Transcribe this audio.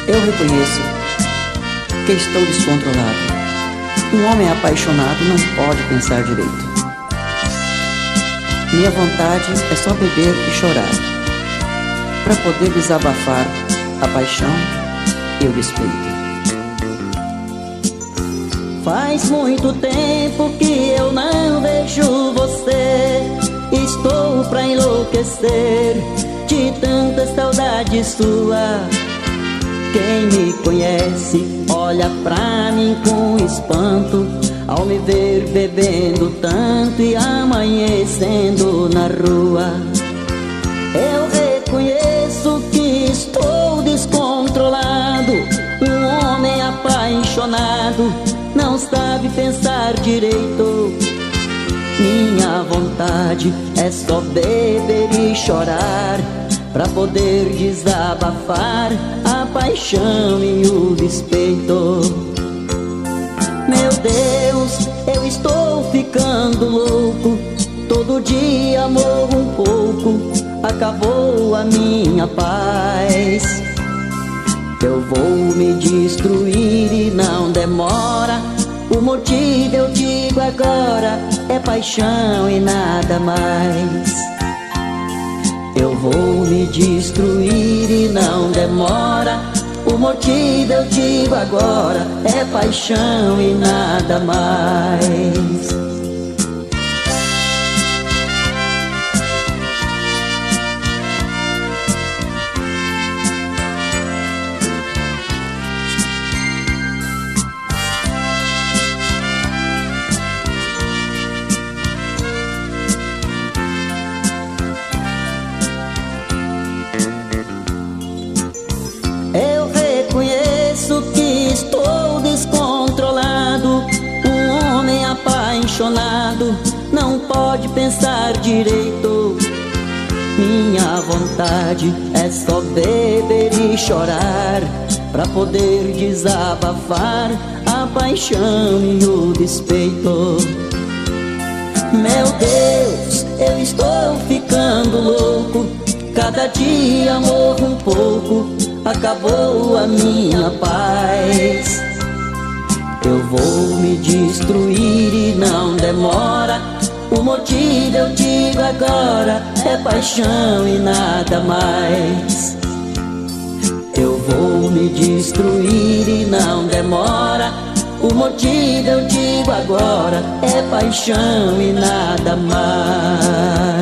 Eu reconheço que estou descontrolado. Um homem apaixonado não pode pensar direito. Minha vontade é só beber e chorar, para poder desabafar a paixão e o despeito. Faz muito tempo que eu não vejo você. Estou pra enlouquecer de tanta saudade sua. Quem me conhece olha pra mim com espanto ao me ver bebendo tanto e amanhecendo na rua. Eu reconheço que estou descontrolado. Um homem apaixonado não sabe pensar direito. Minha vontade é só beber e chorar, pra poder desabafar a paixão e o despeito. Meu Deus, eu estou ficando louco. Todo dia morro um pouco, acabou a minha paz. Eu vou me destruir e não demora. O motivo eu digo agora, é paixão e nada mais. Eu vou me destruir e não demora. O motivo eu digo agora, é paixão e nada mais. Eu reconheço que estou descontrolado. Um homem apaixonado não pode pensar direito. Minha vontade é só beber e chorar, pra poder desabafar a paixão e o despeito. Meu Deus, eu estou ficando louco. Cada dia morro um pouco, acabou a minha paz. Eu vou me destruir e não demora. O motivo eu digo agora, é paixão e nada mais. Eu vou me destruir e não demora. O motivo eu digo agora, é paixão e nada mais.